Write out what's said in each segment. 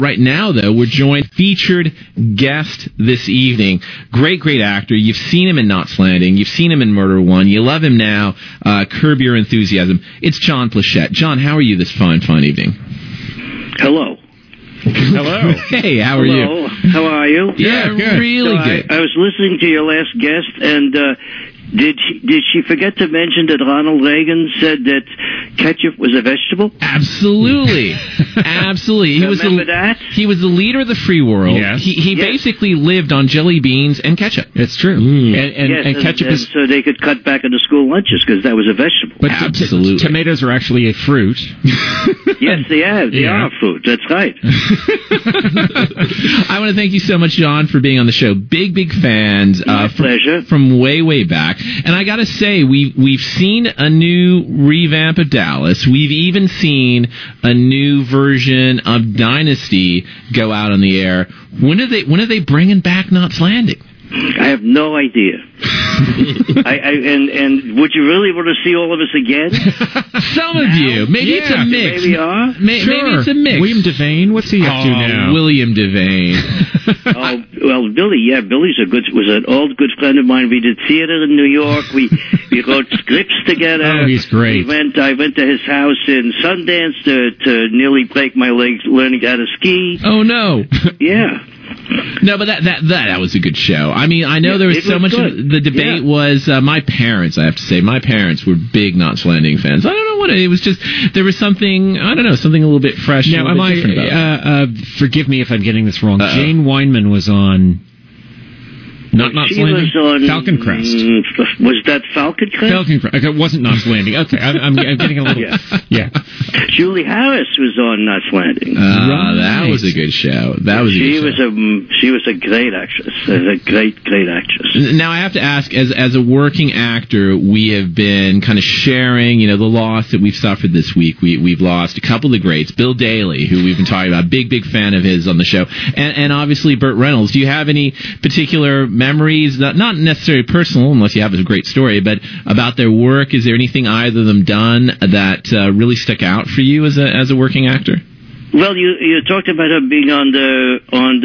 Right now, though, we're joined featured guest this evening. Great actor. You've seen him in Knots Landing. You've seen him in Murder One. You love him now. Curb Your Enthusiasm. It's John Plachette. John, how are you this fine evening? Hello. Hello. Hey, how are you? How are you? Yeah, good. Really good. I was listening to your last guest, and did she forget to mention that Ronald Reagan said that ketchup was a vegetable? Absolutely. Absolutely. Remember that? He was the leader of the free world. Yes. He basically lived on jelly beans and ketchup. It's true. And ketchup is... So they could cut back on the school lunches because that was a vegetable. But absolutely. Tomatoes are actually a fruit. Yes, they are. They are a fruit. That's right. I want to thank you so much, John, for being on the show. Big fans. My pleasure. From way back. And I got to say, we've seen a new revamp of Dallas. We've even seen a new version of Dynasty go out on the air. When are they bringing back Knots Landing? I have no idea. And would you really want to see all of us again? Some of you. Maybe it's a mix. Maybe are. Maybe it's a mix. William Devane, what's he up to now? William Devane. Well, Billy. Yeah, was an old good friend of mine. We did theater in New York. We wrote scripts together. Oh, he's great. I went to his house in Sundance to nearly break my legs learning how to ski. Oh no. Yeah. No, but that was a good show. I mean, I know there was so much of the debate was my parents, I have to say. My parents were big Knots Landing fans. I don't know what it was, just there was something, I don't know, something a little bit fresh. Now, forgive me if I'm getting this wrong. Jane Weinman was on Knots Landing? Falcon Crest. Was that Falcon Crest? Falcon Crest. Okay, it wasn't Knots Landing. Okay, I'm getting a little... Yeah. Julie Harris was on Knots Landing. That was a good show. She was a great actress. A great actress. Now, I have to ask, as a working actor, we have been kind of sharing, the loss that we've suffered this week. We've lost a couple of the greats. Bill Daly, who we've been talking about, big fan of his on the show. And obviously Burt Reynolds. Do you have any particular memories, not necessarily personal, unless you have a great story, but about their work? Is there anything either of them done that really stuck out for you as a working actor? Well, you talked about her being on the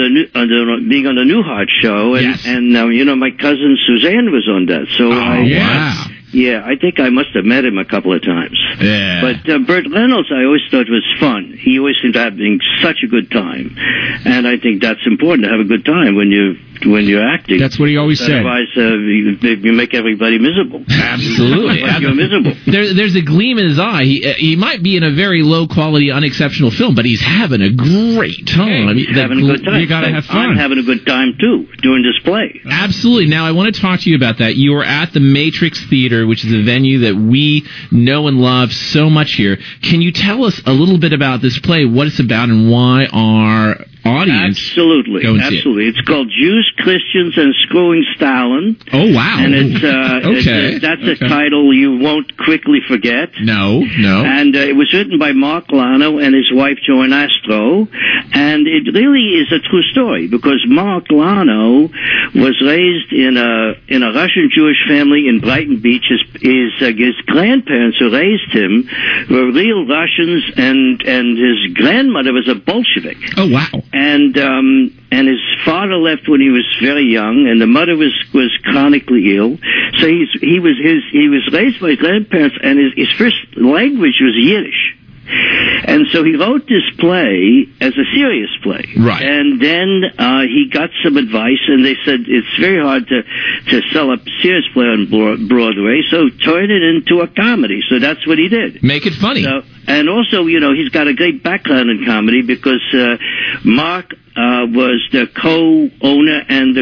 Newhart show, and yes. And my cousin Suzanne was on that. So wow. Yeah, I think I must have met him a couple of times. Yeah. But Burt Reynolds, I always thought was fun. He always seemed to have such a good time, and I think that's important to have a good time when you're acting. That's what he always said. Otherwise, you make everybody miserable. Absolutely. You're miserable. There's a gleam in his eye. He might be in a very low quality, unexceptional film, but he's having a great time. He's having a good time. You gotta have fun. I'm having a good time too doing this play. Absolutely. Now, I want to talk to you about that. You are at the Matrix Theater, which is a venue that we know and love so much here. Can you tell us a little bit about this play, what it's about, and why our audience absolutely. It's called Jews, Christians, and Screwing Stalin. Oh, wow. And that's a title you won't quickly forget. No. And it was written by Mark Lano and his wife Joan Astro, and it really is a true story because Mark Lano was raised in a Russian Jewish family in Brighton Beach. His grandparents who raised him were real Russians, and his grandmother was a Bolshevik. Oh, wow. And his father left when he was very young, and the mother was chronically ill. So he was raised by his grandparents, and his first language was Yiddish. And so he wrote this play as a serious play. Right. And then he got some advice, and they said it's very hard to sell a serious play on Broadway, so turn it into a comedy. So that's what he did. Make it funny. And also, he's got a great background in comedy because Mark was the co-owner and the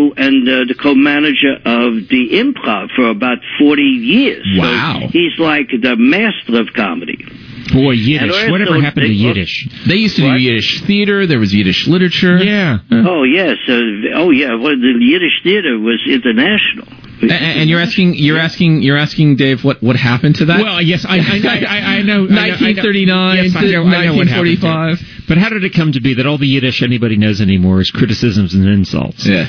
co-manager of the Improv for about 40 years. Wow. So he's like the master of comedy. Boy, Yiddish. Whatever happened to Yiddish? They used to do Yiddish theater. There was Yiddish literature. Yeah. Oh, yes. Well, the Yiddish theater was international. And you're asking Dave what happened to that? Well, yes, I know. 1939 yes, to 1945. But how did it come to be that all the Yiddish anybody knows anymore is criticisms and insults? Yeah.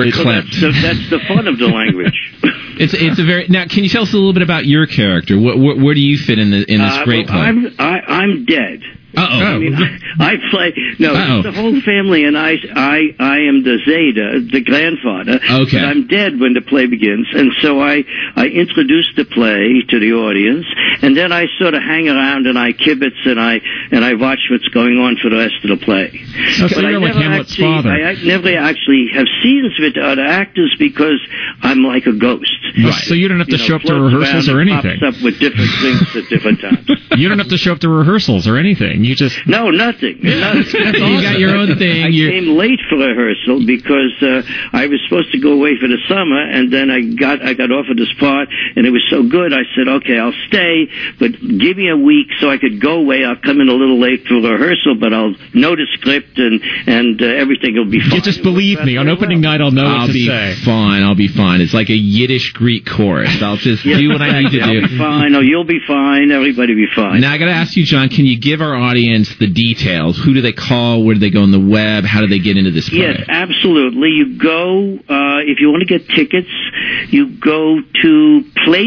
That's the fun of the language. It's a very now. Can you tell us a little bit about your character? Where do you fit in this great play? I'm dead. I mean, I play. No, it's the whole family, and I am the Zeta, the grandfather. Okay. But I'm dead when the play begins, and so I introduce the play to the audience, and then I sort of hang around and I kibitz and I watch what's going on for the rest of the play. So you're like Hamlet's father. I never actually have scenes with the other actors because I'm like a ghost. Right. So you don't have to show up to rehearsals or anything. Pops up with different things at different times. You don't have to show up to rehearsals or anything. You just nothing. That's awesome. You got your own thing. I came late for rehearsal because I was supposed to go away for the summer, and then I got offered this part, and it was so good. I said, okay, I'll stay, but give me a week so I could go away. I'll come in a little late for rehearsal, but I'll know the script and everything will be fine. You just believe me. On opening night, I'll know what to say. I'll be fine. It's like a Yiddish Greek chorus. I'll just do what I need to do. I'll be fine. Oh, you'll be fine. Everybody will be fine. Now, I got to ask you, John, can you give our audience the details? Who do they call? Where do they go on the web? How do they get into this play? Yes, absolutely. You go, if you want to get tickets, you go to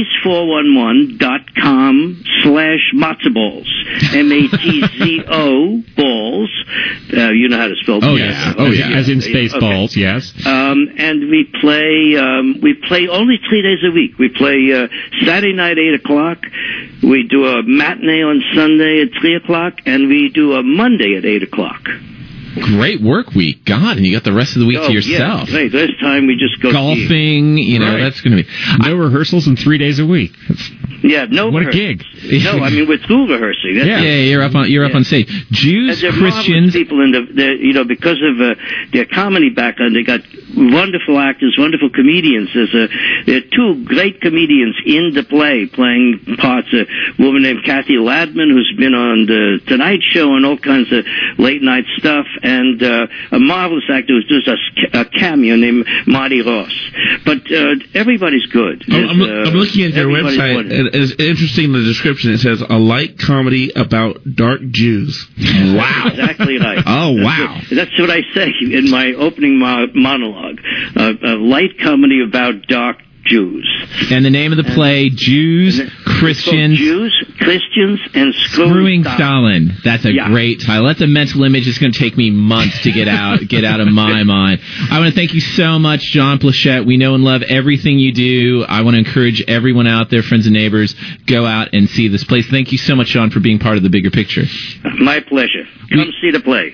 place411.com/matzoballs. MATZO balls. You know how to spell balls. Oh, yeah. As in Spaceballs, yes. And we play only 3 days a week. We play Saturday night, 8 o'clock. We do a matinee on Sunday at 3 o'clock, and we do a Monday at 8 o'clock. Great work week. God, and you got the rest of the week to yourself. Yeah, great. This time we just go golfing, that's going to be... No rehearsals and 3 days a week. Yeah, no. What a gig! No, I mean we're through rehearsing. You're up on stage. Jews, Christians, people in because of their comedy background, they got wonderful actors, wonderful comedians. There are 2 great comedians in the play playing parts. A woman named Kathy Ladman, who's been on the Tonight Show and all kinds of late night stuff, and a marvelous actor who's just a cameo named Marty Ross. But everybody's good. I'm looking at your website. Wonderful. It's interesting, the description. It says, a light comedy about dark Jews. Wow. Exactly right. Oh, wow. That's what I say in my opening monologue. A light comedy about dark Jews. And the name of the play, Jews, Christians... Jews, Christians, and Screwing Stalin. That's a great title. That's a mental image. It's going to take me months to get out of my mind. I want to thank you so much, John Pleshette. We know and love everything you do. I want to encourage everyone out there, friends and neighbors, go out and see this place. Thank you so much, John, for being part of the bigger picture. My pleasure. Come see the play.